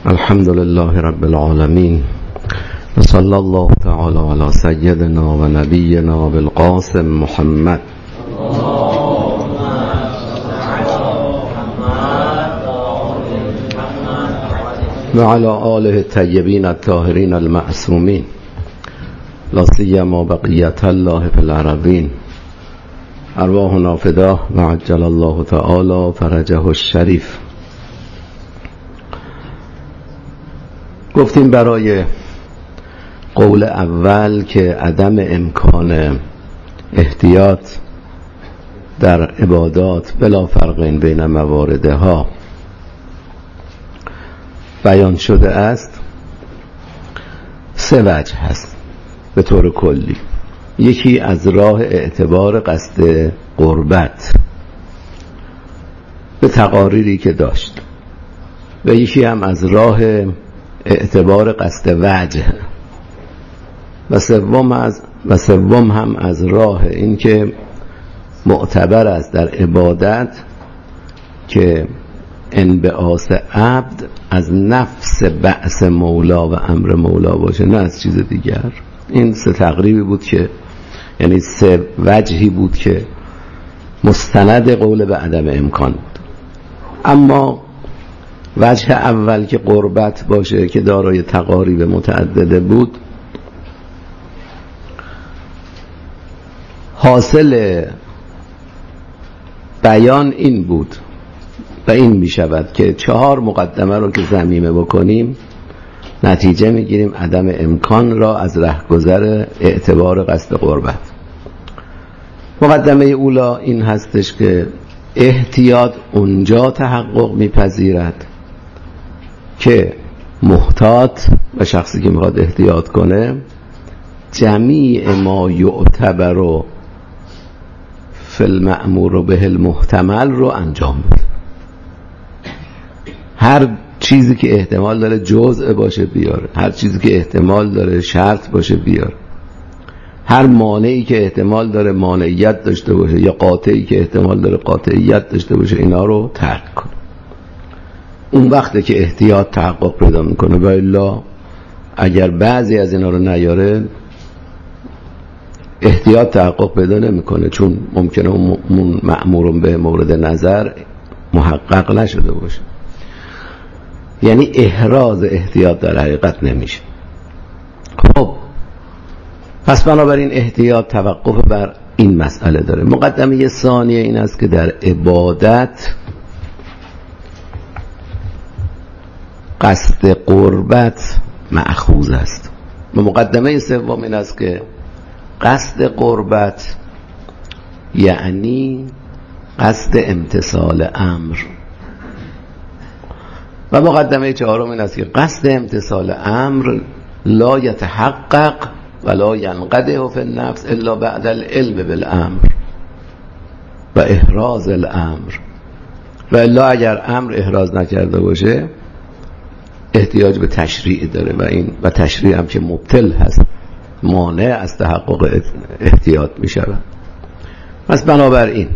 الحمد لله رب العالمين وصلى الله تعالى على سيدنا و نبینا بالقاسم محمد و علی آله الطیبین الطاهرین المعصومین لا سیما بقیة الله فی الارضین ارواحنا فداه و عجل الله تعالی فرجه الشریف. گفتیم برای قول اول که عدم امکان احتیاط در عبادات بلا فرق بین مواردها بیان شده است. سه وجه هست به طور کلی. یکی از راه اعتبار قصد قربت به تقاریری که داشت و یکی هم از راه اعتبار قصد وجه و سوم هم از راه این که معتبر است در عبادت که انبعاث عبد از نفس بعث مولا و امر مولا باشه، نه از چیز دیگر. این سه تقریبی بود که یعنی سه وجهی بود که مستند قول به عدم امکان بود. اما وجه اول که قربت باشه که دارای تقاریب متعدده بود، حاصل بیان این بود و این می شود که 4 مقدمه رو که ضمیمه بکنیم نتیجه می گیریم عدم امکان را از رهگذر اعتبار قصد قربت. مقدمه اولا این هستش که احتیاط اونجا تحقق می پذیرد که محتاط و شخصی که میخواد احتیاط کنه جمیع ما یعتبر فی المأمور به المحتمل رو انجام بده. هر چیزی که احتمال داره جزء باشه بیاره، هر چیزی که احتمال داره شرط باشه بیاره، هر مانعی که احتمال داره مانعیت داشته باشه یا قاطعی که احتمال داره قاطعیت داشته باشه اینا رو ترک کنه. اون وقته که احتیاط تحقق پیدا میکنه. و الا اگر بعضی از اینا رو نیاره احتیاط تحقق پیدا نمیکنه، چون ممکنه اون مأمور به مورد نظر محقق نشده باشه. یعنی احراز احتیاط در حقیقت نمیشه. خب پس بنابراین احتیاط توقف بر این مسئله داره. مقدمه ثانیه این است که در عبادت قصد قربت مأخوذ است. و مقدمه سوم این است که قصد قربت یعنی قصد امتثال امر. و مقدمه چهارم این است که قصد امتثال امر لا یتحقق ولا ینقدح فی النفس الا بعد العلم بالامر و احراز الامر. و الا اگر امر احراز نکرده باشه احتیاج به تشریع داره و تشریع هم که مبطل هست مانع از تحقق احتیاط می شود. پس بنابراین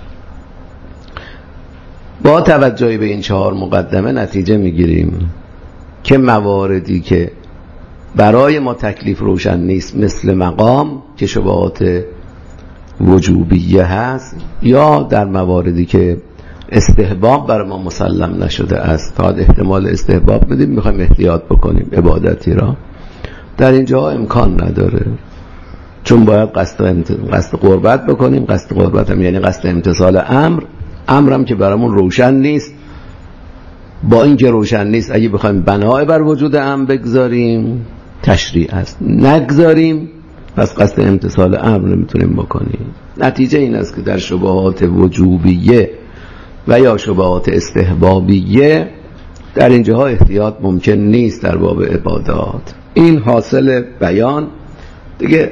با توجه به این 4 مقدمه نتیجه می گیریم که مواردی که برای ما تکلیف روشن نیست مثل مقام که شبهات وجوبیه هست، یا در مواردی که استحباب بر ما مسلم نشده است تا احتمال استحباب بدیم میخوایم احتیاط بکنیم عبادتی را، در اینجا امکان نداره، چون باید قصد قربت بکنیم. قصد قربت هم یعنی قصد امتثال امر. امرم که برامون روشن نیست، با اینکه روشن نیست اگه بخوایم بنای بر وجود امر بگذاریم تشریع است، نگذاریم پس قصد امتثال امر نمیتونیم بکنیم. نتیجه این است که در شبهات وجوبیه و یا شبهات استحبابیه در اینجاها احتیاط ممکن نیست در باب عبادات. این حاصل بیان دیگه.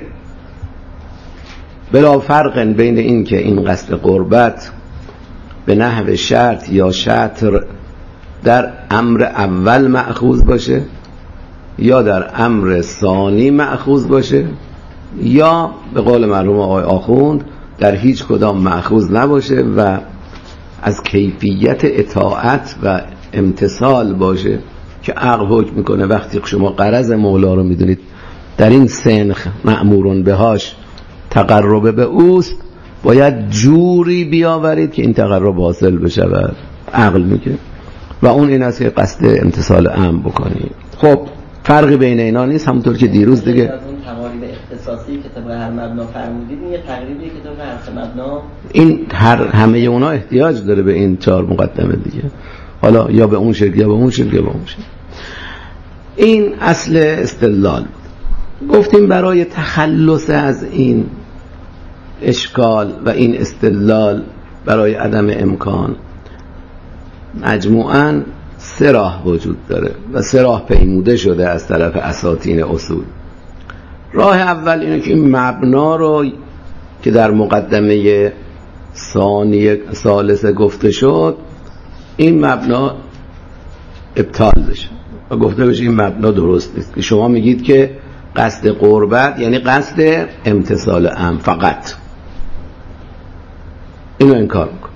بلا فرق بین این که این قصد قربت به نحو شرط یا شطر در امر اول مأخوذ باشه یا در امر ثانی مأخوذ باشه، یا به قول مرحوم آقای آخوند در هیچ کدام مأخوذ نباشه و از کیفیت اطاعت و امتثال باشه که عقل حکم میکنه وقتی شما غرض مولا رو میدونید در این سنخ مأمورون بهاش تقرب به اوست، باید جوری بیاورید که این تقرب حاصل بشه و عقل میگه و اون این است که قصد امتثال امر بکنید. خب فرقی بین اینا نیست، همونطور که دیروز دیگه از اون تقاریب اختصاصی که طبق هر مبنا فرمودید این یه تقریبیه که طبق هر مبنا این همه اونا احتیاج داره به این 4 مقدمه دیگه، حالا یا به اون شکل یا به اون شکل یا به اون شکل. این اصل استدلال. گفتیم برای تخلص از این اشکال و این استدلال برای عدم امکان مجموعاً 3 راه وجود داره و 3 راه پیموده شده از طرف اساطین اصول. راه اول اینه که این مبنا رو که در مقدمه ثالثه گفته شد این مبنا ابطال بشه و گفته بشه این مبنا درست نیست، که شما میگید که قصد قربت یعنی قصد امتثال امر فقط، اینو انکار میکن.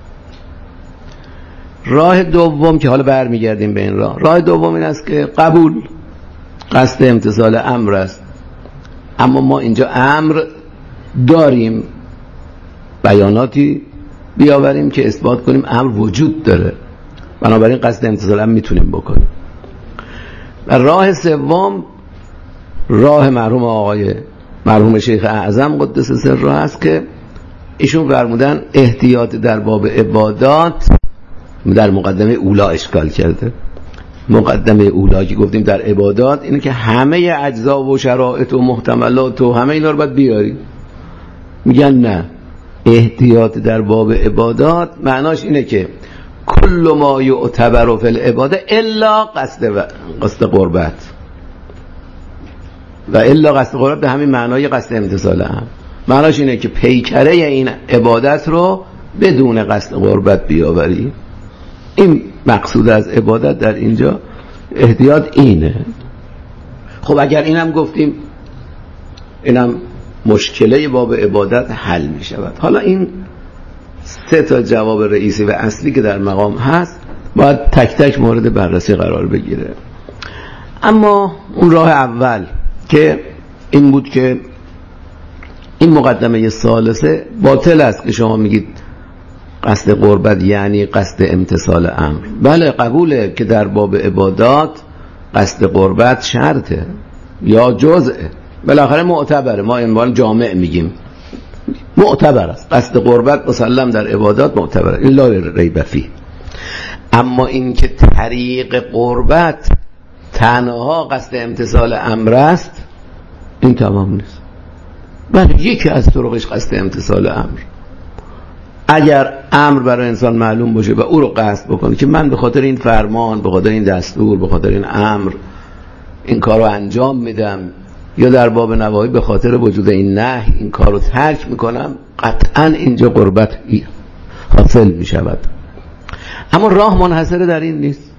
راه دوم که حالا برمیگردیم به این راه دوم این است که قبول قصد امتثال امر است، اما ما اینجا امر داریم، بیاناتی بیاوریم که اثبات کنیم امر وجود داره، بنابراین قصد امتثال امر میتونیم بکنیم. و راه سوم راه مرحوم شیخ اعظم قدس سره است که ایشون فرمودن احتیاط در باب عبادات در مقدمه اولا اشکال کرده. مقدمه اولا که گفتیم در عبادات اینه که همه اجزا و شرایط و محتملات و همه اینا رو باید بیاری. میگن نه، احتیاط در باب عبادات معناش اینه که کل ما یعتبر فی العباده الا قصد قربت، و الا قصد قربت به همین معنای قصد امتثال هم. معناش اینه که پیکره این عبادت رو بدون قصد قربت بیاوری. این مقصود از عبادت در اینجا احتیاط اینه. خب اگر اینم گفتیم اینم مشکله باب عبادت حل می شود. حالا این 3 تا جواب رئیسی و اصلی که در مقام هست باید تک تک مورد بررسی قرار بگیره. اما اون راه اول که این بود که این مقدمه ثالثه باطل است که شما میگید قصد قربت یعنی قصد امتثال امر. بله قبوله که در باب عبادات قصد قربت شرطه یا جزءه، بالاخره معتبره، ما عنوان جامع میگیم معتبر است، قصد قربت مسلم در عبادات معتبره، این لا ریب فیه. اما این که طریق قربت تنها قصد امتثال امر است این تمام نیست. بله یکی از طرقش قصد امتثال امر. اگر امر برای انسان معلوم باشه و او رو قصد بکنه که من به خاطر این فرمان، به خاطر این دستور، به خاطر این امر این کار رو انجام میدم، یا در باب نواهی به خاطر وجود این نهی این کار رو ترک میکنم، قطعا اینجا قربت حاصل میشود. اما راه منحصر در این نیست،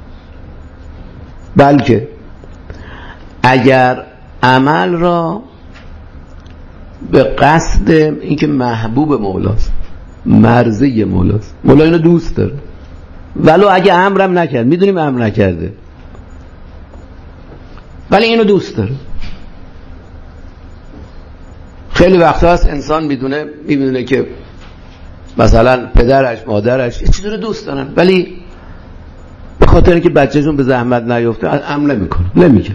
بلکه اگر عمل را به قصد اینکه محبوب مولاست، مرضی مولاست، مولا اینو دوست داره، ولو اگه امرم نکرد، میدونیم امر نکرده ولی اینو دوست داره. خیلی وقتا هست انسان میدونه که مثلا پدرش مادرش یه چیزی رو دوست دارن ولی به خاطر اینکه بچه‌شون به زحمت نیفته امر نمیکنه.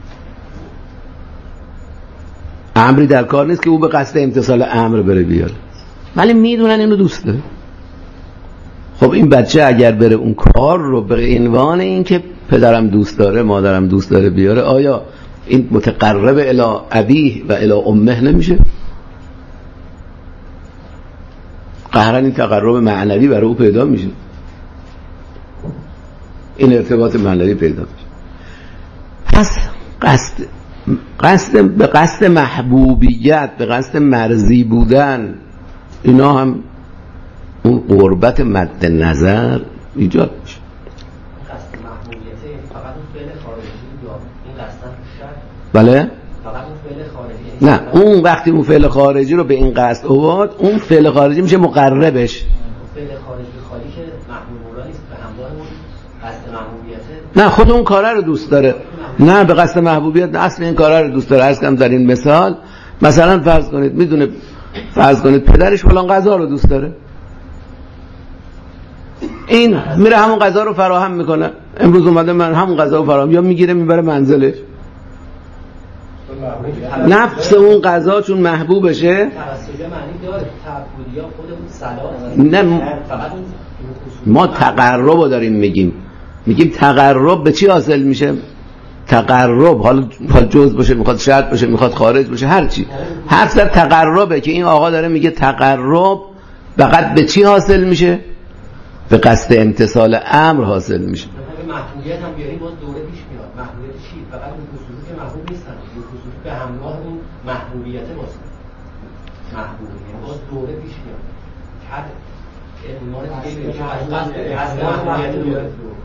امری در کار نیست که او به قصد امتثال امر بره بیاره، ولی میدونن اینو دوست داره. خب این بچه اگر بره اون کار رو به عنوان این که پدرم دوست داره مادرم دوست داره بیاره، آیا این متقرب الی ابیه و الی امه نمیشه؟ قهرن این تقرب معنوی برای او پیدا میشه، این ارتباط معنوی پیدا میشه. پس به قصد محبوبیت، به قصد مرضی بودن، اینا هم اون قربت مد نظر ایجاد میشه. قصد محبوبیت فقط اون فعل خارجی یا این قصد شرط؟ بله؟ فقط اون فعل خارجی؟ نه، اون وقتی اون فعل خارجی رو به این قصد آورد، اون فعل خارجی میشه مقربش. اون فعل خارجی خالی که محبوب مولا نیست، به همراه اون قصد محبوبیت نه خود اون کاره رو دوست داره، نه به قصد محبوبیت، اصل این کاره رو دوست داره. عرض کنم در این مثال مثلا فرض کنید میدونه، فرض کنید پدرش فلان غذا رو دوست داره، این میره همون غذا رو فراهم میکنه، امروز اومده من همون غذا رو فراهم، یا میگیره میبره منزلش. نفس اون غذا چون محبوبشه توسط معنی داره تعبدی ها خودمون صلاح نه، ما تقرب رو داریم میگیم تقرب به چی حاصل میشه؟ تقرب حالا جز باشه، میخواد شرط باشه، میخواد خارج باشه، هر چی، حرف در تقربه که این آقا داره میگه تقرب فقط به چی حاصل میشه؟ به قصد امتثال امر حاصل میشه. محبوبیت هم بیاریم باز دوره پیش میاد. محبوبیت چی؟ فقط اون خصوصی که محبوب نیستن، اون خصوصی به همراه اون محبوبیت باشه. محبوبیت باز دوره پیش میاد. هر ایمان دیگه که از محبوبیت دوره.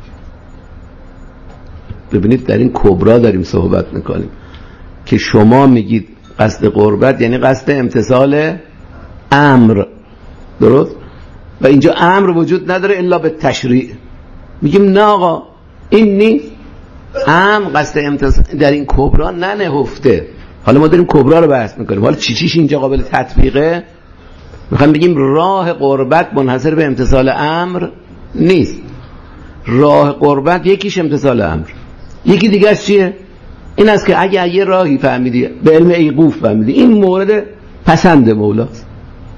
ببینید در این کبرا داریم صحبت میکنیم که شما میگید قصد قربت یعنی قصد امتثال امر، درست؟ و اینجا امر وجود نداره الا به تشریع. میگیم نه آقا این نیست، امر قصد امتثال در این کبرا ننهفته. حالا ما داریم کبرا رو بحث میکنیم، حالا چیش اینجا قابل تطبیقه؟ میخوام بگیم راه قربت منحصر به امتثال امر نیست. راه قربت یکیش امتثال امر، یکی دیگه چیه؟ این است که اگه یه راهی فهمیدی به علم ایقوف فهمیدی این مورد پسند مولاست،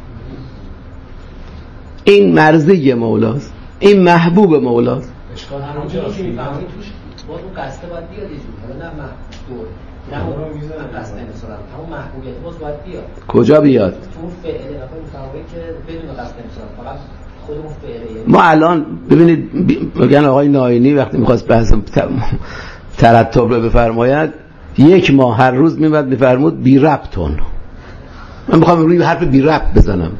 این مرضی مولاست، این محبوب مولاست، اشکال همونجاست که میفهمید توش باز اون قصد باید بیاد یه جور، حالا نه محبوب نه اون قصد امتثال همون محبوبیت باز باید بیاد. کجا بیاد؟ تو اون فعله نفر میفهمید که بدون قصد امتثال فقط خودمون فعله. ما الان ببینید میگن آقای ناینی وقتی میخواست بحث ترتب رو بفرماید 1 ماه هر روز میمد میفرمود بی ربطون. من میخوام روی حرف بی ربط بزنم،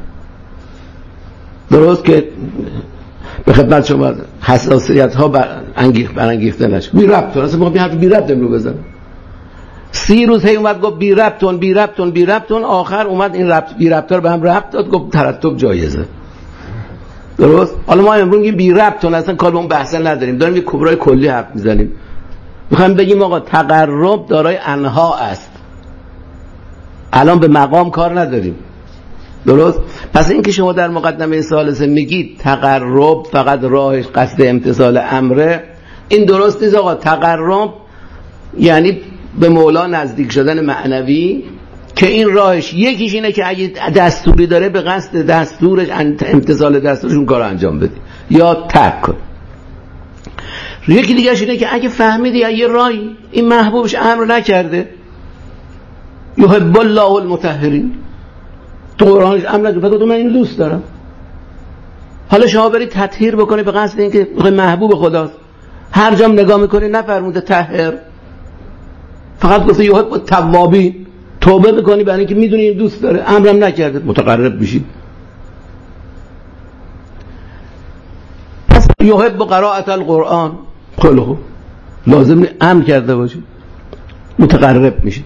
درست که به خدمت شما حساسیت ها برانگیخته نشه. بی ربطون اصلا میخوام حرف بی ربط امرو بزنم. 30 روز هی اومد گفت بی ربطون بی ربطون بی ربطون، آخر اومد این ربط بی ربط رو به هم ربط داد، گفت ترتب جایزه. درست؟ حالا ما امروز میگیم بی ربطون، اصلا کار به اون بحث نداریم، داریم یه کبرای کلی حرف میزنیم. میخوایم بگیم آقا تقرب دارای انها است، الان به مقام کار نداریم. درست؟ پس این که شما در مقدمه ثالثه میگید تقرب فقط راهش قصد امتثال امره، این درست نیست آقا. تقرب یعنی به مولا نزدیک شدن معنوی که این راهش یکیش اینه که اگه دستوری داره به قصد دستورش امتثال دستورش اون کار انجام بدی یا ترک کن. یکی دیگهش اینه که اگه فهمیدی یه راهی این محبوبش امر نکرده، یحب الله المطهرین، تو قرآنش امر نکرده، فقط من اینو دوست دارم، حالا شما برید تطهیر بکنی به قصد اینکه محبوب خداست، هر جام نگاه میکنی نفرموده طهر، فقط گفته یحب التوابین، توبه بکنی برای اینکه میدونی این دوست داره، امرم نکرده، متقرب میشی. پس یحب قراءت القرآن، خیلی خوب، لازم امر کرده باشی، متقرب میشی.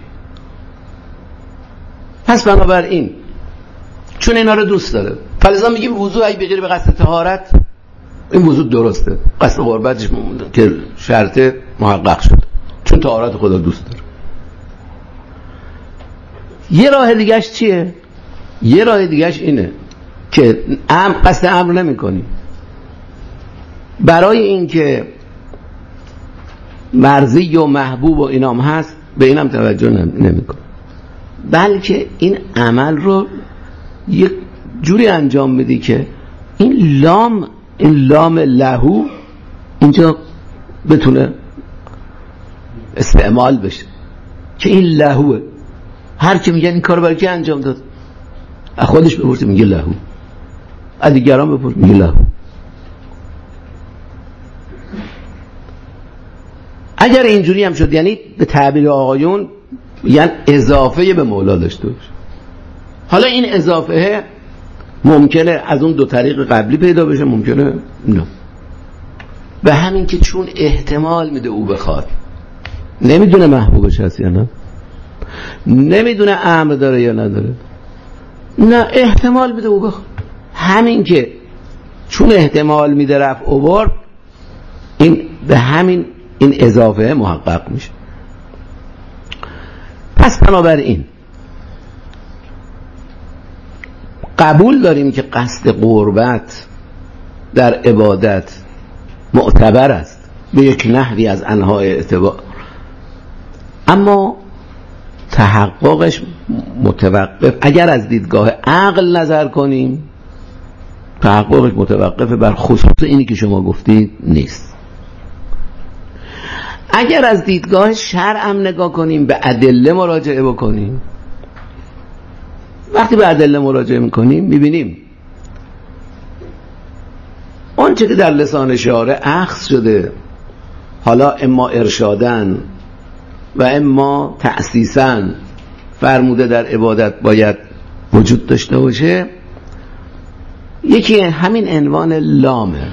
پس بنابراین چون اینا رو دوست داره، فلذا میگیم وضوء اگه بغیر به قصد طهارت، این وضوء درسته، قصد قربتش که شرط محقق شد چون طهارت خدا دوست داره. یه راه دیگهش چیه؟ یه راه دیگهش اینه که قصد امر نمی کنی، برای اینکه مرضی و محبوب و اینام هست به اینم توجه نمی کنی، بلکه این عمل رو یک جوری انجام میدی که این لام لهو اینجا بتونه استعمال بشه، که این لهوه. هر کی میگن این کارو برای کی انجام داد، از خودش بپرسه میگه لهو، از دیگران بپرسه میگه لهو. اگر اینجوری هم شد، یعنی به تعبیر آقایون یعنی اضافه به مولا داشته باشه. حالا این اضافه ممکنه از اون دو طریق قبلی پیدا بشه، ممکنه نه. به همین که چون احتمال میده او بخواد، نمیدونه محبوبش هست یا نه، نمیدونه امر داره یا نداره، نه احتمال میده او بخواد. همین که چون احتمال میده رفع و برد، این به همین این اضافه محقق میشه. پس بنابراین قبول داریم که قصد قربت در عبادت معتبر است به یک نحوی از انواع اعتبار، اما تحققش متوقف، اگر از دیدگاه عقل نظر کنیم تحققش متوقف بر خصوص اینی که شما گفتید نیست. اگر از دیدگاه شرع هم نگاه کنیم، به ادله مراجعه بکنیم، وقتی به ادله مراجعه میکنیم میبینیم آنچه که در لسان شارع اخذ شده، حالا اما ارشادن و اما تأسیسن فرموده در عبادت باید وجود داشته باشه، یکی همین عنوان لامه،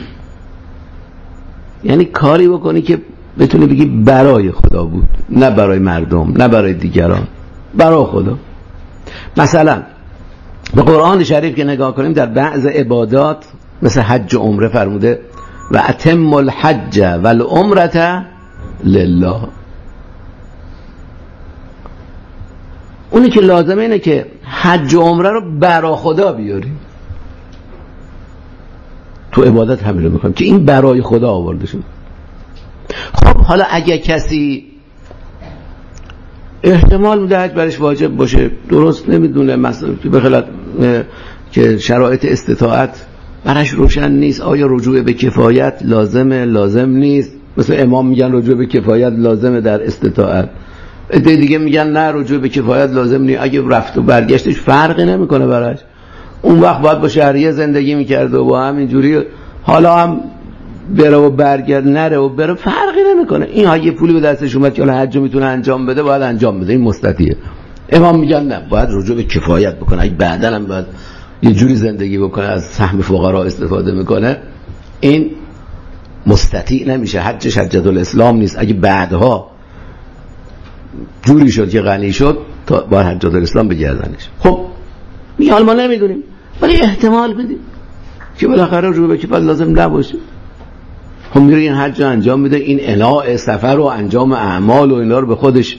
یعنی کاری بکنی که بتونی بگی برای خدا بود، نه برای مردم، نه برای دیگران، برای خدا. مثلا به قرآن شریف که نگاه کنیم، در بعض عبادات مثل حج و عمره فرموده و اتم الحج والعمرة لله. اونی که لازمه اینه که حج و عمره رو برای خدا بیاریم. تو عبادت همین رو میکنیم که این برای خدا آورده شد. خب حالا اگه کسی احتمال میده حج برش واجب باشه، درست نمیدونه، مثلا که بخلاف که شرایط استطاعت برش روشن نیست، آیا رجوع به کفایت لازمه لازم نیست، مثل امام میگن رجوع به کفایت لازمه در استطاعت، عده دیگه میگن نه رجوع به کفایت لازم نیست، اگه رفت و برگشتش فرقی نمیکنه برش، اون وقت باید با شهریه زندگی میکرده و با همینجوری حالا هم بره و برگرد، نره و بره، فرقی نمیکنه. این ها یه پولی به دستش اومد که حالا حج میتونه انجام بده، باید انجام بده، این مستطیعه. امام میگن نه، باید رجوع به کفایت بکنه، اگه بعدن هم باید یه جوری زندگی بکنه از سهم فقرا استفاده میکنه، این مستطیع نمیشه، حجش حجت الاسلام نیست. اگه بعدها جوری شد که غنی شد، تا باید حجت الاسلام بگردنش. خب میگه حالا ما نمیدونیم، ولی احتمال بدیم که بالاخره رجوع به کفایت لازم نباشه. خب میره این حج انجام میده، این اناء سفر و انجام اعمال و اینا رو به خودش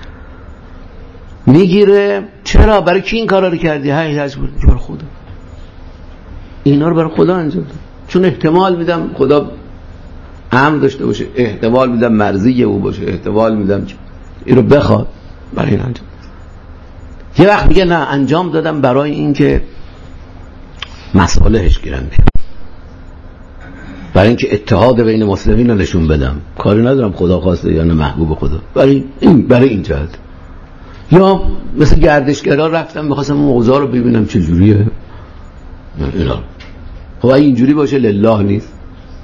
میگیره. چرا؟ برای کی این کارا رو کردی؟ حج بود برای خدا، اینا رو برای خدا انجام ده. چون احتمال میدم خدا امر داشته باشه، احتمال میدم مرضی او باشه، احتمال میدم این رو بخواد، برای این انجام. یه وقت میگه نه، انجام دادم برای این که مصالحش گیرم بیاد، برای اینکه اتحاد بین مسلمین رو نشون بدم، کاری ندارم خدا خواسته یا نه محبوب خدا، برای این جهت. یا مثل گردشگرا رفتم می‌خواستم اون اوضاع رو ببینم چه جوریه اینا. خب اگه اینجوری باشه لله نیست.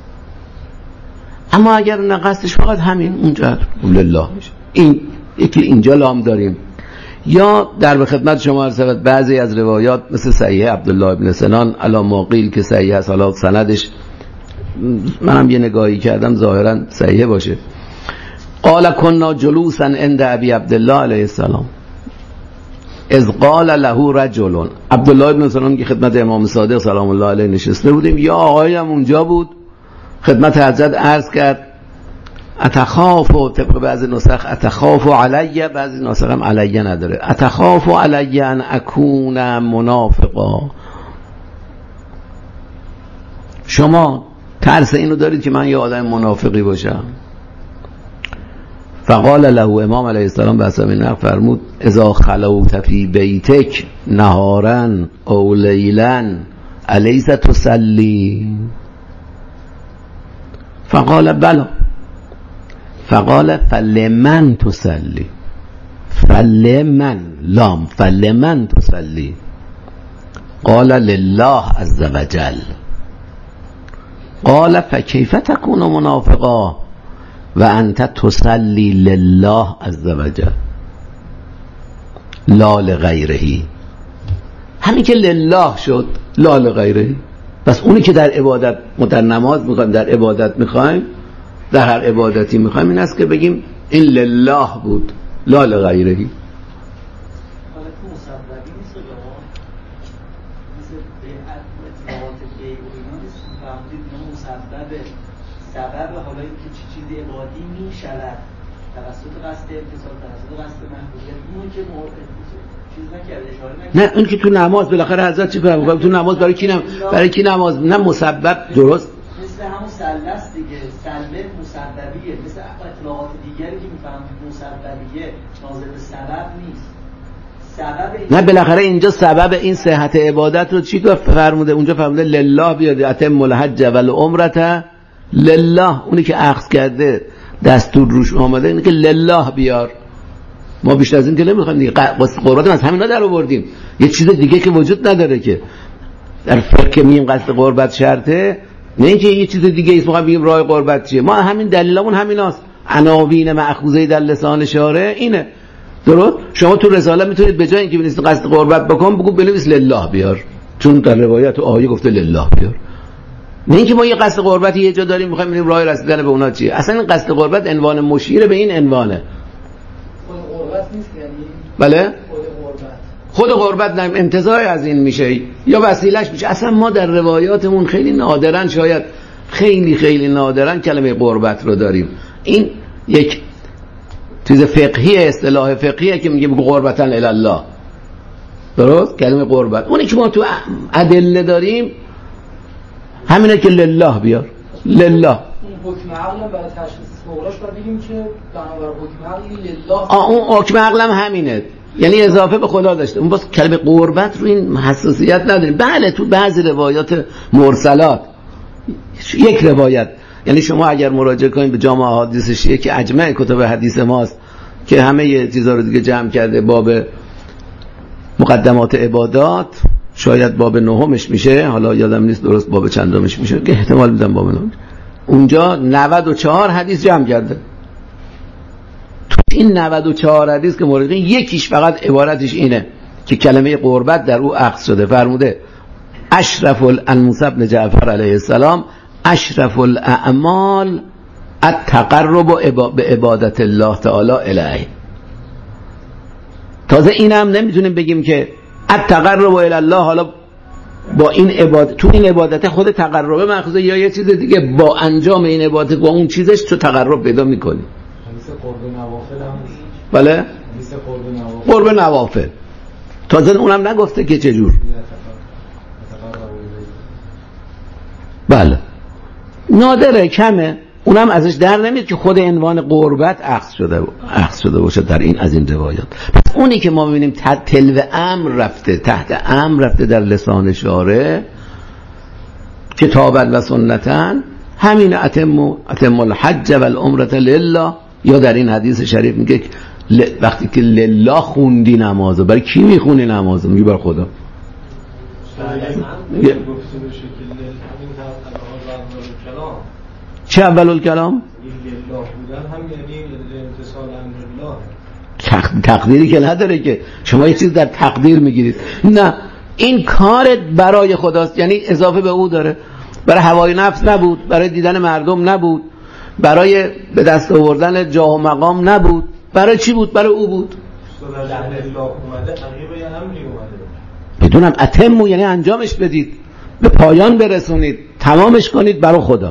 اما اگر نه قصدش فقط همین اون جهت لله میشه. این یکی اینجا لام داریم. یا در به خدمت شما عرض شود بعضی از روایات مثل صحیح عبدالله ابن سنان علی ما قیل که صحیح است، حالا سندش منم یه نگاهی کردم ظاهرا صحیح باشه. قال كنا جلوسا عند ابي عبدالله علیه السلام اذ قال له رجل، عبدالله ابن سلام که خدمت امام صادق سلام الله علیه نشسته بودیم، یا آقایم اونجا بود، خدمت حضرت عرض کرد اتخاف، طبق بعضی نسخ اتخاف علی، بعضی نسخ هم علی نداره، اتخاف علی ان اکون منافقا، شما ترس اینو دارید که من یه آدم منافقی باشم؟ فقال له، امام علیه السلام به حسب این فرمود اذا خلوت فی بیتک نهارا او لیلا الیس تصلی؟ فقال بلا. فقال فلمن تصلی؟ فلمن لام فلمن تصلی؟ قال لله عز وجل. قال فكيف تكون منافقا وانت تصلي لله عز وجل لا لغیره؟ همین که لله شد لا لغیره. پس اونی که در عبادت، در نماز میخوایم، در عبادت میخوایم، در هر عبادتی میخوایم، این است که بگیم این لله بود لا لغیره. سبب حالا که چیزی عبادی این شلل توسط قصد امتصال توسط قصد محبوبیت اون که چیز نکرده اشاره نکرده. نه اون که تو نماز بالاخره حضرت چی فرمودن تو نماز برای کی نماز نه مسبب درست مثل همون سلس دیگه سلب مسببیه مثل اطلاعات دیگری که میفهمید مسببیه ناظر به سبب نیست. نه بالاخره اینجا سبب این صحت عبادت رو چی فرموده؟ اونجا فرموده لله بیاد اتم الحج والعمره لله. اونی که اخذ کرده دستور روش آمده اینه که لله بیار. ما بیشتر از این که نمیخوایم دیگه. قربت از همینا در آوردیم. یه چیز دیگه که وجود نداره که در فقه میگیم قصد قربت شرطه، نه اینکه یه چیز دیگه ایست میخوایم بگیم راه قربت چیه. ما همین دلیلمون همیناست. عناوین مأخوذه در لسان شارع اینه. درست؟ شما تو رساله میتونید به جای اینکه بنویسید قصد قربت بکن بگو بنویس لله بیار، چون در روایت و آیه گفته لله بیار. نه اینکه ما یه قصد قربت یه جا داریم میخوایم ببینیم راه رسیدن به اونا چیه. اصلا این قصد قربت عنوان مشیر به این عنوانه. خود قربت نیست یعنی؟ بله؟ خود قربت نه، انتزاع از این میشه یا وسیلش میشه. اصلا ما در روایاتمون خیلی نادرن، شاید خیلی نادرن کلمه قربت رو داریم. این یک چیز فقهی، اصطلاح فقهیه که میگه قربتن الی الله. درست؟ کلمه قربت اونی که ما تو ادله داریم همینه که لله بیار لله. اون حکم عقل برای تشخیص صغراش باید بگیم که بنابر حکم عقل لله. اون حکم عقلم همینه، یعنی اضافه به خدا داشته. اون باز کلمه قربت رو این حساسیت نداریم. بله تو بعضی روایات مرسلات یک روایت، یعنی شما اگر مراجعه کنید به جامع احادیث شیعه که اجمع کتب حدیث ماست که همه یه چیزا رو دیگه جمع کرده، باب مقدمات عبادات شاید باب نهمش میشه، حالا یادم نیست درست باب چندمش میشه که احتمال میدم باب نهم. اونجا 94 حدیث جمع کرده. تو این 94 حدیث که مورد یکیش فقط عبارتش اینه که کلمه قربت در او اخذ شده. فرموده اشرف موسی بن جعفر علیه السلام اشرف الاعمال التقرب به عبادت الله تعالی الیه. تازه اینم نمیتونیم بگیم که التقرب الی الله حالا با این عبادت، تو این عبادت خود تقربه مأخوذه یا یه چیز دیگه، با انجام این عبادت با اون چیزش تو تقرب پیدا میکنی. مثل قرب نوافل هم. بله؟ مثل قرب نوافل. قرب نوافل. تازه اونم نگفته که چجور. بله. نادره، کمه. اونم ازش در نمیاد که خود عنوان قربت اخذ شده باشه در این از این روایات. پس اونی که ما میبینیم تلو امر رفته، تحت امر رفته در لسان شارع کتابا و سنتن، همین اتم الحج والعمره لله. یا در این حدیث شریف میگه وقتی که لله خوندی نمازو، برای کی میخونی نمازو؟ میگه برای خدا. چه اول الکلام؟ تقدیری که نداره که شما یه چیز در تقدیر میگیرید. نه، این کارت برای خداست، یعنی اضافه به او داره. برای هوای نفس نبود، برای دیدن مردم نبود، برای به دست آوردن جاه و مقام نبود. برای چی بود؟ برای او بود. بدونم اتمو یعنی انجامش بدید، به پایان برسونید، تمامش کنید برای خدا.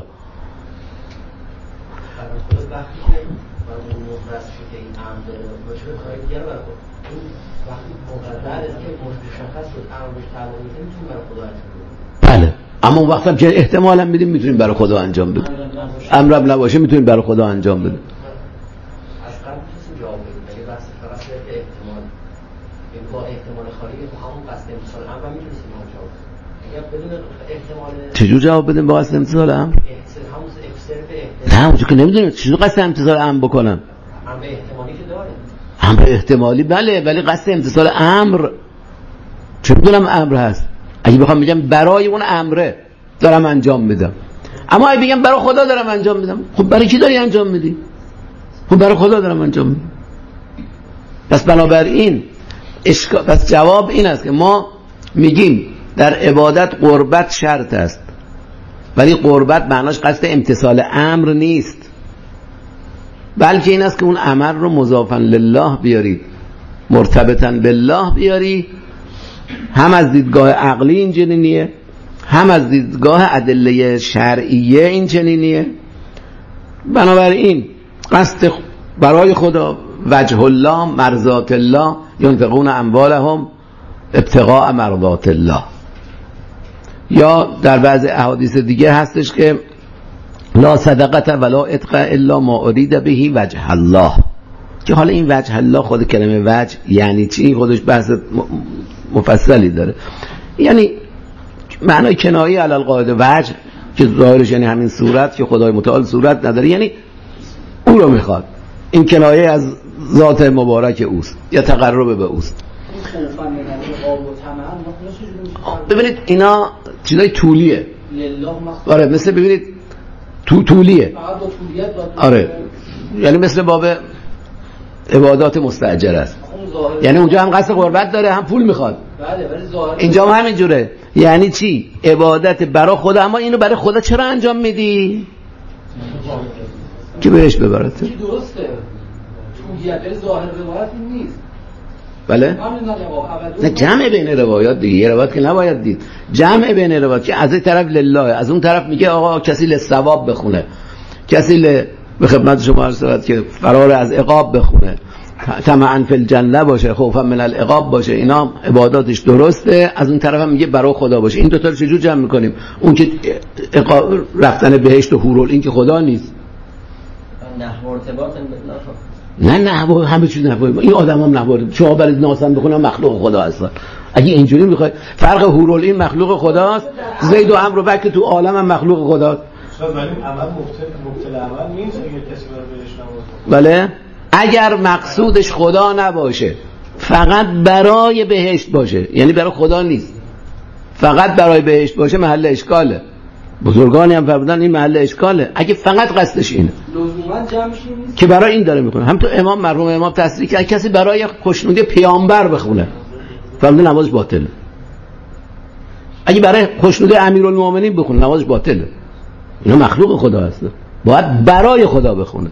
بله، اما اون وقت هم که احتمالا میدیم میتونیم برای خدا انجام بدیم. امرم نباشه میتونیم برای خدا انجام بدیم. از قبل کسی جواب بدیم اگه بحث فقط احتمال، این با احتمال خالی با همون قصد امتصال امر میتونستیم جواب بدیم. اگه بدون احتمال چجور جواب بدیم با قصد امتصال امر؟ نه اونجا که نمیدونیم چجور قصد امتصال امر بکنم. امر احتمالی که داره. امر احتمالی بله، ولی قصد امتصال امر چه میدونم امر هست. اگه بخوام بگم برای اون امره دارم انجام میدم، اما اگه بگم برای خدا دارم انجام میدم، خب برای کی داری انجام میدی؟ خب برای خدا دارم انجام میدم. پس بنابراین پس جواب این است که ما میگیم در عبادت قربت شرط است، ولی قربت معناش قصد امتثال امر نیست، بلکه این است که اون امر رو مضافا لله بیاری، مرتبطا بالله بیاری. هم از دیدگاه عقلی این چنینیه، هم از دیدگاه ادله شرعیه این چنینیه. بنابراین قصد برای خدا، وجه الله، مرضات الله، ينفقون اموالهم ابتغاء مرضات الله. یا در بعض احادیث دیگه هستش که لا صدقه ولا عتق الا ما ارید به وجه الله، که حالا این وجه الله، خود کلمه وجه یعنی چی؟ خودش بحث مفصلی داره. یعنی معنای کنایه علی القاعده وجه که ظاهرش یعنی همین صورت که خدای متعال صورت نداره، یعنی او رو میخواد، این کنایه از ذات مبارک اوست یا تقرب به اوست. ببینید اینا چیزای طولیه. آره مثل ببینید طولیه. آره یعنی مثل باب عبادات مستأجر است. یعنی اونجا هم قصد قربت داره هم پول میخواد. اینجا هم همینجوره. یعنی چی؟ عبادت برای خدا، اما اینو برای خدا چرا انجام میدی؟ که بهش ببرد. چی درسته؟ طولیت ظاهر روایت نیست. بله؟ نه جمع بین روایات دیگه، یه روایت که نباید دید، جمع بین روایات که از این طرف لله، از اون طرف میگه آقا کسی لثواب بخونه، کسی به خدمت شما عرض شود که فرار از عقاب بخونه، طمعا فی الجنه باشه، خوفا من العقاب باشه، اینا عباداتش درسته. از اون طرف هم میگه برای خدا باشه. این دو تا رو چجور جمع میکنیم؟ اون که رفتن بهشت و حورال این که خدا نیست، نحو ارتباط نه همه چیز نحوه. این آدم هم نحوه شما برای ناسم بخونم مخلوق خدا هستن. اگه اینجوری میخوای فرق حورال این مخلوق خداست، زید و عمرو و بکر تو عالم هم مخلوق خداست. ولی عمل مبتل عمل نیست اگه کسی برای بهشت نباشه. بله اگر مقصودش خدا نباشه، فقط برای بهشت باشه، یعنی برای خدا نیست، فقط برای بهشت باشه، محل اشکاله. بزرگانی هم فرمودن این محل اشکاله. اگه فقط قصدش اینه که برای این داره میکنه، هم تو امام مرحوم امام تصریح کرد کسی برای خوشنودی پیامبر بخونه فرمودن نمازش باطله. اگه برای خوشنودی امیرالمومنین بخونه نمازش باطله. اینا مخلوق خدا هستن، باید برای خدا بخونه.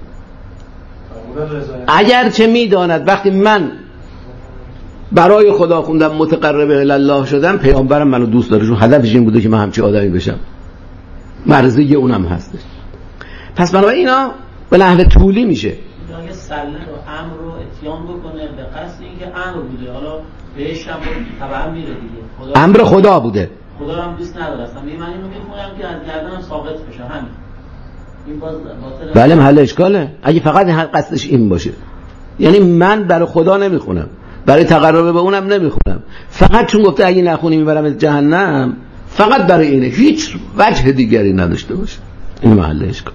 اگر چه میداند وقتی من برای خدا خوندم متقرب الی الله شدم، پیامبرم منو دوست داره، چون هدفش این بوده که من همچین آدمی بشم، مرضی اونم هستش. پس بنابراین اینا به نحو طولی میشه. یه سله رو امر رو اتیان بکنه به قصد اینکه امر بوده، حالا بهش هم طبعا میره دیگه، امر خدا بوده، خدا رو هم دوست نداره اصلا. من اینو میخونم که از گردنم ثابت بشه، همین این باز باطل. بله محل اشکاله. اگه فقط قصدش این باشه، یعنی من برای خدا نمیخونم، برای تقرب به اونم نمیخونم، فقط چون گفته اگه نخونی میبرم جهنم، فقط برای اینه، هیچ وجه دیگری نداشته باشه، این محل اشکال.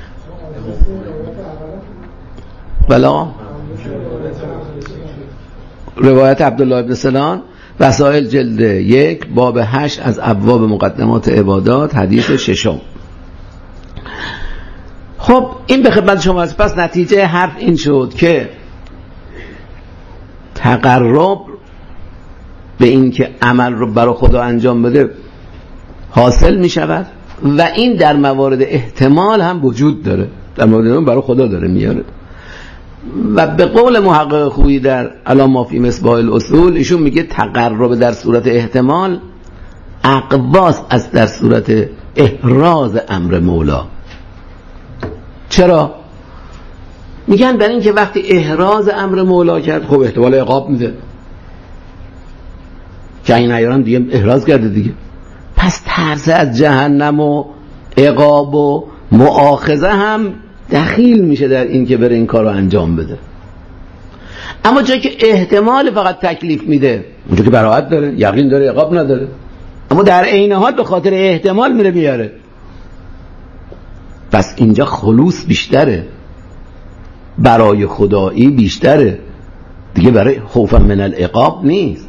بلا روایت عبدالله ابن سنان وسائل جلد 1 باب 8 از ابواب مقدمات عبادات حدیث 6. خب این به خدمت شما است. پس نتیجه حرف این شد که تقرب به این که عمل رو برای خدا انجام بده حاصل می شود و این در موارد احتمال هم وجود داره، در مورد برای خدا داره میاره. و به قول محقق خویی در علامه فی مصباح الاصول ایشون میگه تقرب در صورت احتمال اقواس از در صورت احراز امر مولا. چرا؟ میگن برای اینکه وقتی احراز امر مولا کرد خب احتمال عقاب میده، که این نیارم دیگه احراز کرده دیگه، پس ترس از جهنم و عقاب و مؤاخذه هم دخیل میشه در این که بره این کار رو انجام بده. اما جایی که احتمال فقط تکلیف میده، اونجا که براحت داره، یقین داره، عقاب نداره، اما در عین حال به خاطر احتمال میره میاره، پس اینجا خلوص بیشتره، برای خدایی بیشتره دیگه، برای خوف من العقاب نیست.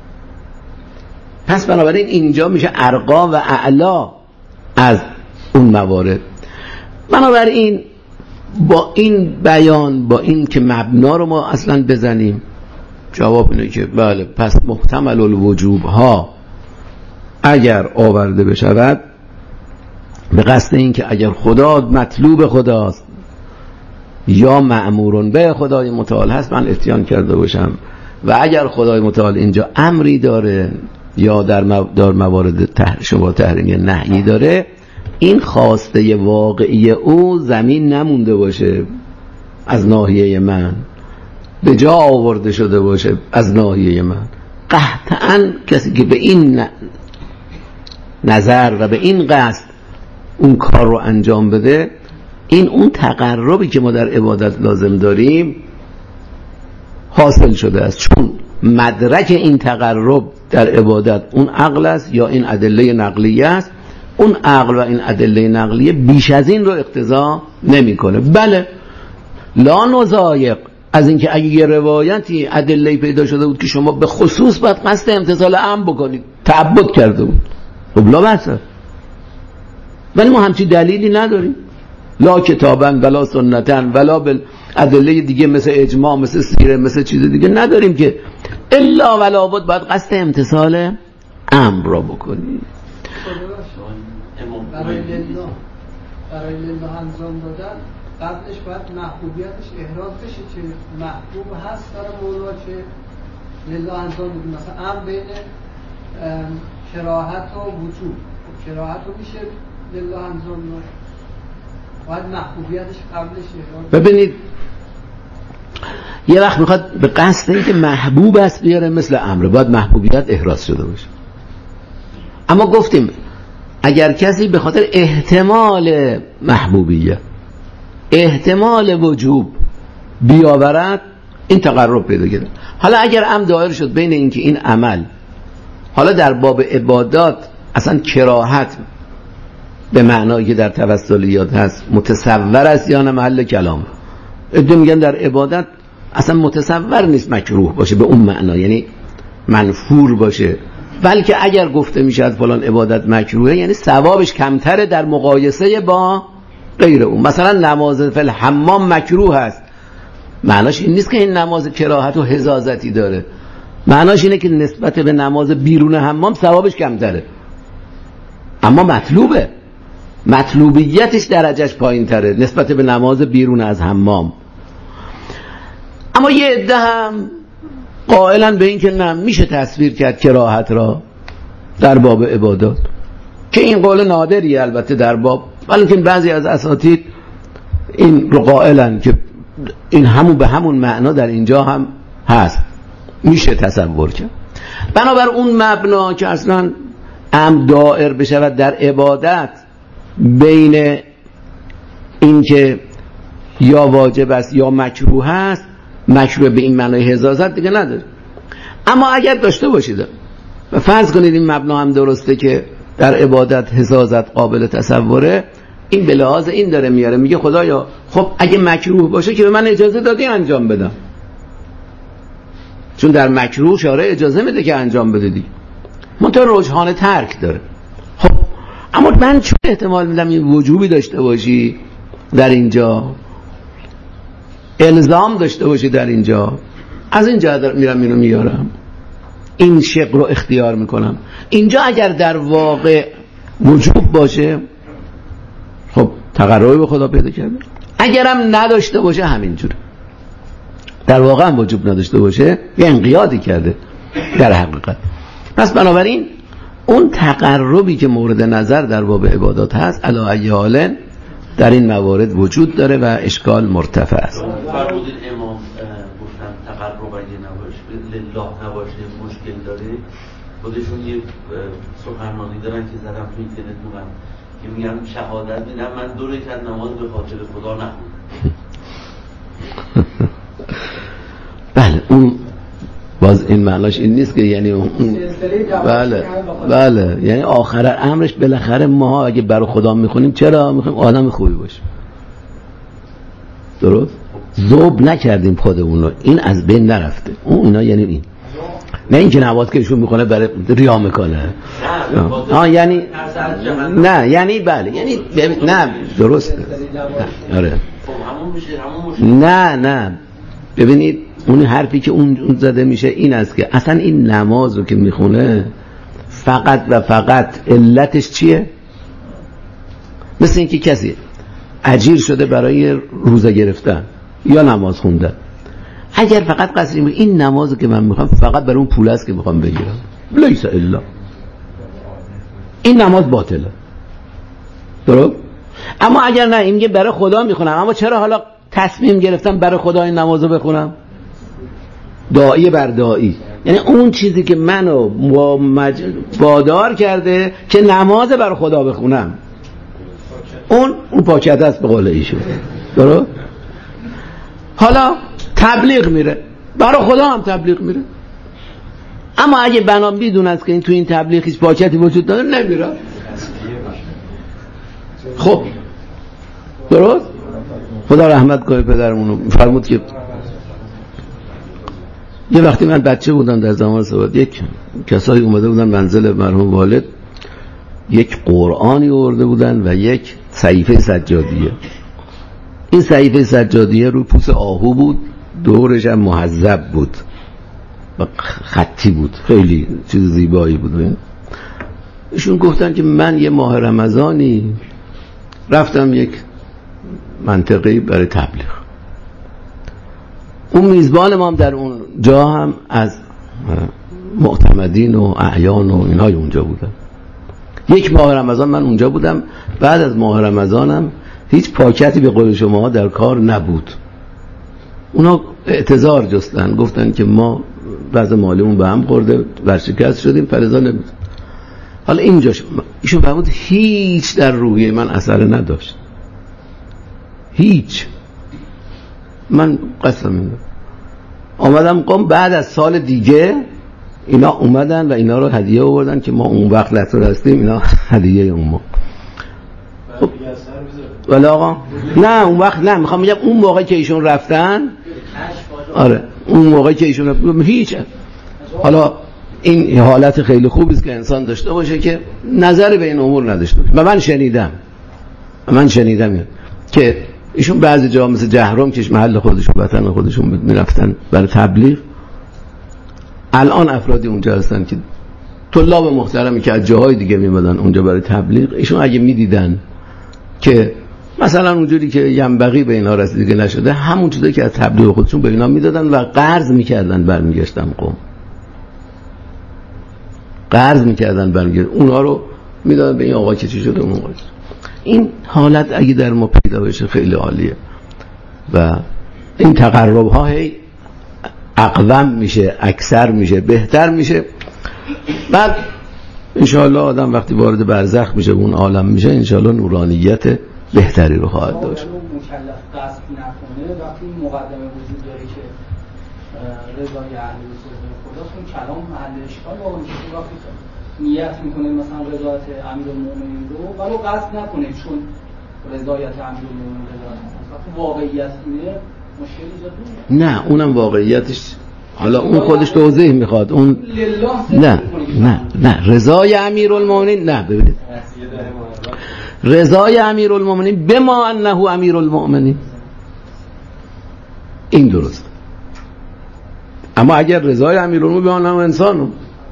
پس بنابراین اینجا میشه ارقا و اعلا از اون موارد. بنابراین با این بیان، با این که مبنا رو ما اصلا بزنیم، جواب اینه که بله، پس محتمل الوجوب ها اگر آورده بشود به قصد این که اگر خدا مطلوب خداست یا مأمورون به خدای متعال هست من اتیان کرده باشم، و اگر خدای متعال اینجا امری داره یا در موارد شبهه تحریمی نهی داره، این خواسته واقعی او زمین نمونده باشه از ناحیه من به جا آورده شده باشه از ناحیه من، قطعاً کسی که به این نظر و به این قصد اون کار رو انجام بده، این اون تقربی که ما در عبادت لازم داریم حاصل شده است. چون مدرک این تقرب در عبادت اون عقل است یا این ادله نقلیه است. اون عقل و این ادله نقلیه بیش از این رو اقتضا نمیکنه. بله لا نزایق از اینکه اگه یه روایتی ادله پیدا شده بود که شما به خصوص باید قصد امتثال امر بکنید، تعبد کرده بود، خب لا بحثه، ولی ما همچی دلیلی نداریم، لا کتابن ولا سنتن ولا بل ادله دیگه مثل اجماع، مثل سیره، مثل چیز دیگه نداریم که الا ولا بود باید قصد امتثال امر را بکنید. برای لله انجام دادن قبلش باید محبوبیتش احراز بشه که محبوب هست برای مولا که لله انجام بدیم. مثلا امر بین کراهت و وجوب، کراهت رو میشه لله انجام داد، باید محبوبیتش قبلش احراز. ببینید یه وقت میخواد به قصد اینکه محبوب است بیاره مثل امر، باید محبوبیت احراز شده باشه. اما گفتیم اگر کسی به خاطر احتمال محبوبیت، احتمال وجوب بیاورد، این تقرب پیدا کرده. حالا اگر امر دایر شد بین اینکه این عمل حالا در باب عبادات اصلا کراهت به معنایی که در توسلیات هست متصور است یا نه محل کلام. ادعا میگن در عبادت اصلا متصور نیست مکروه باشه به اون معنا، یعنی منفور باشه، بلکه اگر گفته میشه از فلان عبادت مکروهه یعنی ثوابش کمتره در مقایسه با غیر اون. مثلا نماز فی الحمام مکروه است، معناش این نیست که این نماز کراهت و حزازتی داره، معناش اینه که نسبت به نماز بیرون حمام ثوابش کمتره، اما مطلوبه، مطلوبیتش درجهش پایین تره نسبت به نماز بیرون از حمام. اما یه عده هم قائلن به این که نه میشه تصویر کرد کراهت را در باب عبادات، که این قول نادریه البته در باب، ولی بعضی از اساتید این رو قائلن که این همون به همون معنا در اینجا هم هست، میشه تصور کرد. بنابر اون مبنا که اصلا امر دائر بشود در عبادت بین این که یا واجب است یا مکروه است، مکروه به این معنای حزازت دیگه نداره. اما اگر داشته باشید و فرض کنید این مبنا هم درسته که در عبادت حزازت قابل تصوره، این به لحاظ این داره میاره، میگه خدایا خب اگه مکروه باشه که به من اجازه دادی انجام بدم، چون در مکروه شارع اجازه میده که انجام بده دیگه، منتها رجحان ترک داره. خب اما من چون احتمال میدم این وجوبی داشته باشی در اینجا، الزام داشته باشی در اینجا، از اینجا میرم اینو میارم، این شق رو اختیار میکنم. اینجا اگر در واقع وجوب باشه خب تقربی به خدا پیدا کرده، اگرم نداشته باشه همینجوره، در واقع هم وجوب نداشته باشه یه انقیادی کرده در حقیقت. پس بنابراین اون تقربی که مورد نظر در باب عبادات هست علی ای حال در این موارد وجود داره و اشکال مرتفع است. فرمودید امام گفتن تقرب اگه نباشه لله نباشه مشکل داره، خودشون یه سخنرانی دارن که زدم تو اینترنت میگم که میگن شهادت میدم من 2 رکعت نماز به خاطر خدا نخوندم. بله اون باز این معناش این نیست که یعنی اون بله یعنی آخر امرش بالاخره ما اگه برای خدا میخونیم چرا میخونیم آدم خوبی باشیم، درست ذوب نکردیم خودمون رو، این از بین نرفته اون اینا، یعنی این نه اینکه نماز که ایشون میکنه برای ریا میکنه، یعنی نه یعنی بله یعنی نه درسته، آره نه ببینید اون حرفی که اون زده میشه این است که اصلا این نماز رو که میخونه فقط و فقط علتش چیه؟ مثل اینکه کسی اجیر شده برای روزه گرفتن یا نماز خوندن، اگر فقط قصد این نمازو که من میخوام فقط برای اون پول است که میخوام بگیرم، لیس الا، این نماز باطله، درست؟ اما اگر نه این میگه برای خدا میخونم، اما چرا حالا تصمیم گرفتم برای خدا این نمازو بخونم؟ داعی بر داعی، یعنی اون چیزی که منو وادار کرده که نماز برای خدا بخونم، اون پاکت است به قول ایشون. درست؟ حالا تبلیغ میره، برای خدا هم تبلیغ میره، اما اگه بنا بدون است که این تو این تبلیغ هیچ پاکتی وجود داره نمیره. خب درست؟ خدا رحمت کنه پدرمونو، فرمود که یه وقتی من بچه بودم در زمان صحبت، یک کسایی اومده بودن منزل مرحوم والد، یک قرآنی آورده بودن و یک صحیفه سجادیه. این صحیفه سجادیه رو پوست آهو بود، دورش هم محذب بود و خطی بود، خیلی چیز زیبایی بود. ایشون گفتن که من یه ماه رمضانی رفتم یک منطقه‌ای برای تبلیغ. اون میزبان ما هم در اون جا هم از معتمدین و اعیان و اینهای اونجا بودن. یک ماه رمضان من اونجا بودم. بعد از ماه رمضانم هیچ پاکتی به قول شما در کار نبود. اونا اعتذار جستن، گفتن که ما وضع مالیمون به هم خورده، ورشکست شدیم، فلزا نبود. حالا اینجاش ایشون فرمود هیچ در روحیه من اثر نداشت، هیچ. من قسم میدم آمدم قم، بعد از سال دیگه اینا اومدن و اینا رو هدیه آوردن که ما اون وقت لطور هستیم، اینا هدیه اون ما. ولی آقا نه اون وقت نه، میخوام بگم اون موقع که ایشون رفتن، آره اون موقع که ایشون رفتن هیچ. حالا این حالت خیلی خوبی است که انسان داشته باشه که نظر به این امور نداشته باشه. و من شنیدم که ایشون بعضی جا مثل جهرم که محل خودشون وطن خودشون میرفتن برای تبلیغ، الان افرادی اونجا هستن که طلاب محترمی که از جاهای دیگه میمدن اونجا برای تبلیغ، ایشون اگه میدیدن که مثلا اونجوری که ینبغی به اینا رسیدگی نشده، همون چیزی که از تبلیغ خودشون به اینا میدادن و قرض میکردن برمیگشتن قم، قرض میکردن برمیگشتن اونا رو میدادن به این آقا که چی شده اون آقا. این حالت اگه در ما پیدا بشه خیلی عالیه و این تقرب ها هی اقوم میشه، اکثر میشه، بهتر میشه. بعد انشاءالله آدم وقتی وارد برزخ میشه اون عالم میشه، انشاءالله نورانیت بهتری رو خواهد داشت. مکلف قصد نکنه وقتی مقدمه وجود داره که رضای اهل خدا، اون کلام محل اشکال با اون که وقتی نیت میکنه مثلا رضایت امیرالمومنین رو ولو قصد نکنه، چون رضایت امیرالمومنین رضایت وقتی واقعیت اینه مشکلی ایجاد نمیشه. نه اونم واقعیتش حالا اون خودش توضیح میخواد. اون نه رضای امیرالمومنین، نه ببینید رضای امیرالمومنین بما انه امیرالمومنین این درست، اما اگر رضای امیرالمومنین بما انه انسانو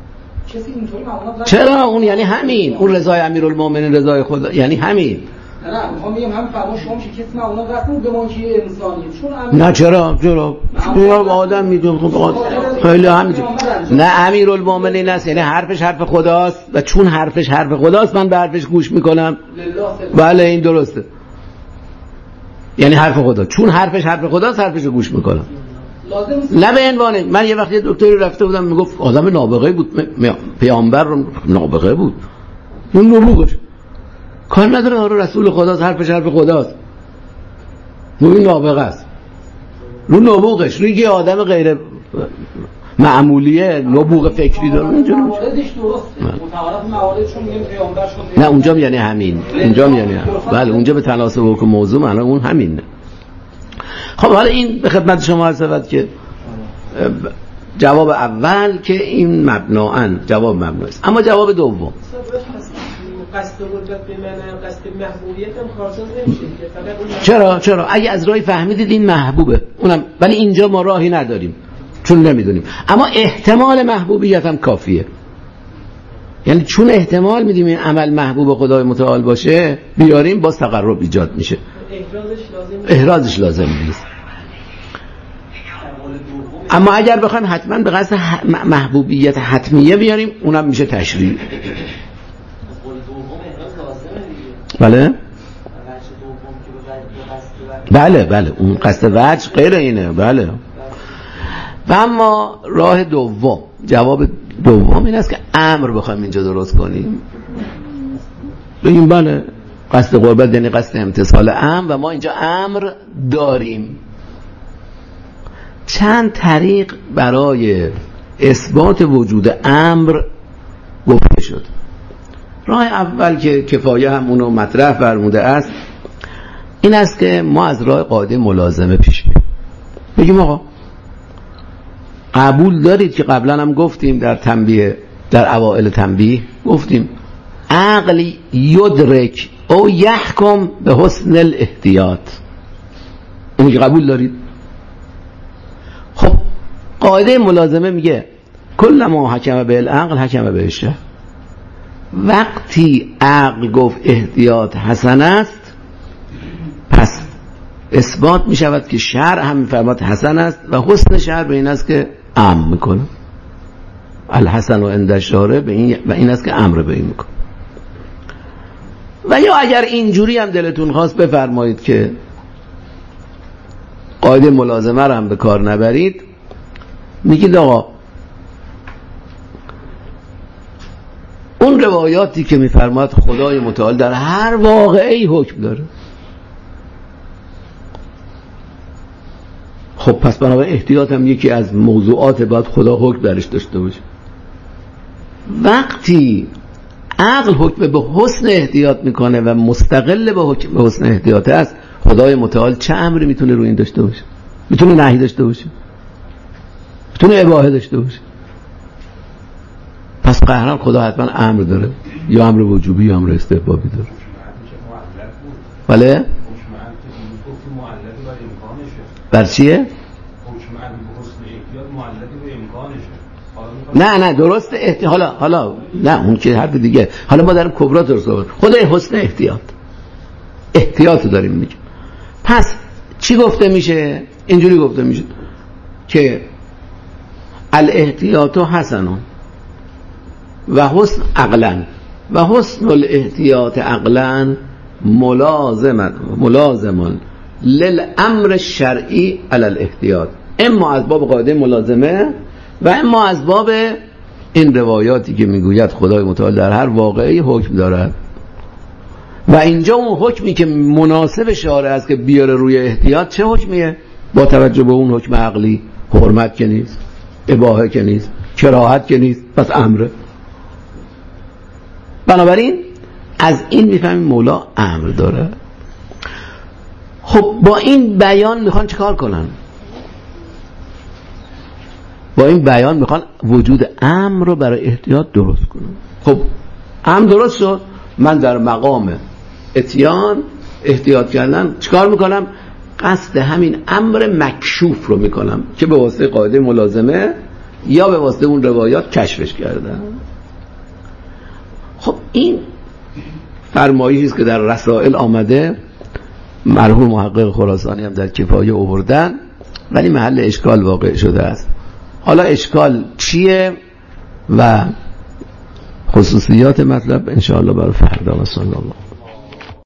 چرا اون یعنی همین، اون رضای امیرالمومنین رضای خدا یعنی همین. نه میخوام بگم هم فرما شما میشه کسی نه اونا قصد به ما که انسانیه، چون نه چرا آدم میدون خیلی همینجور. نه امیرالمومنین است یعنی حرفش حرف خداست و چون حرفش حرف خداست من به حرفش گوش میکنم. بله این درسته، یعنی حرف خدا، چون حرفش حرف خداست حرفش رو گوش میکنم. نه به عنوانه من یه وقتی دکتری رفته بودم میگفت آدم نابغه بود، پیامبر رو نابغه بود، اون نبوغش کار نداره، آره رسول خداست حرفش حرف خداست، این نابغه است، رو نبوغش، روی یه آدم غیر معمولیه نبوغ فکری داره اونجا موردش درسته متعارف موارد چون میگیم پیامبر شد. نه اونجا یعنی همین، اونجا یعنی بله اونجا به تناسب حکم موضوع معنی اون همینه. خب حالا این به خدمت شما عرض شود که جواب اول که این مبناً جواب مبنا است، اما جواب دوم قصد قدرت به معنی قصد محبوبیت هم کارساز نمیشه. چرا اگه از راهی فهمیدید این محبوبه اونم، ولی اینجا ما راهی نداریم چون نمیدونیم، اما احتمال محبوبیت هم کافیه، یعنی چون احتمال میدیم این عمل محبوب خدای متعال باشه بیاریم باز تقرب ایجاد میشه، احرازش لازم نیست. اما اگر بخوایم حتما به قصد محبوبیت حتمیه بیاریم اونم میشه تشریع. بله بله اون قصد وجه غیر اینه. بله. و اما راه دوم، جواب دوم این است که امر بخوایم اینجا درست کنیم، بگیم بله قصد قربت یعنی قصد امتثال امر و ما اینجا امر داریم. چند طریق برای اثبات وجود امر گفته شد. راه اول که کفایه هم اونو مطرح فرموده است این است که ما از راه قاعده ملازمه پیش بریم، بگیم آقا قبول دارید که قبلا هم گفتیم در تنبیه، در اوائل تنبیه گفتیم عقل یدرک او یحکم به حسن الاحتیاط، اینو که قبول دارید. خب قاعده ملازمه میگه کل ما حکم به العقل حکم به الشرع. وقتی عقل گفت احتیاط حسن است پس اثبات می شود که شرع هم میفرماد حسن است و حسن شرع به این است که امر میکنه، الحسن و عند الشارع به این و این است که امر به این میکنه. و یا اگر اینجوری هم دلتون خواست بفرمایید که قاعده ملازمه رو هم به کار نبرید، میگید آقا اون روایاتی که میفرماد خدای متعال در هر واقعی حکم داره، خب پس بنابراین احتیاط هم یکی از موضوعات باید خدا حکم درش داشته باشه. وقتی عقل حکم به حسن احتیاط میکنه و مستقل به حکم به حسن احتیاط است، خدای متعال چه امری میتونه روی این داشته باشه؟ میتونه نهی داشته باشه، میتونه اباحه داشته باشه. پس قهران خدا حتما امر داره، یا امر وجوبی یا امر استحبابی داره. بله؟ بر چیه؟ نه درست حالا نه اون که حرف دیگه. حالا ما داریم کبرا درست صحبت، خدای حسن احتیاط داریم میگیم. پس چی گفته میشه؟ اینجوری گفته میشه که الاحتیاط حسنون و حسن عقلن و حسن الاحتیاط عقلن ملازمون للامر الشرعی علی الاحتیاط، اما از باب قاعده ملازمه و اما از باب این روایاتی که میگوید خدای متعال در هر واقعی حکم دارد. و اینجا اون حکمی که مناسب شارع است که بیاره روی احتیاط چه حکمیه؟ با توجه به اون حکم عقلی، حرمت که نیست، اباحه که نیست، کراهت که نیست، پس امره. بنابراین از این میفهمیم مولا امر داره. خب با این بیان میخوان چیکار کنن؟ با این بیان میخوان وجود امر رو برای احتیاط درست کنن. خب امر درست شد، من در مقام اتیان احتیاط کردن چیکار میکنم؟ قصد همین امر مکشوف رو میکنم که به واسطه قاعده ملازمه یا به واسطه اون روایات کشفش کردن. خب این فرمایشی است که در رسائل آمده، مرحوم محقق خراسانی هم در کفایه آوردن، ولی محل اشکال واقع شده است. حالا اشکال چیه و خصوصیات مطلب انشاءالله برای فردا و صلی الله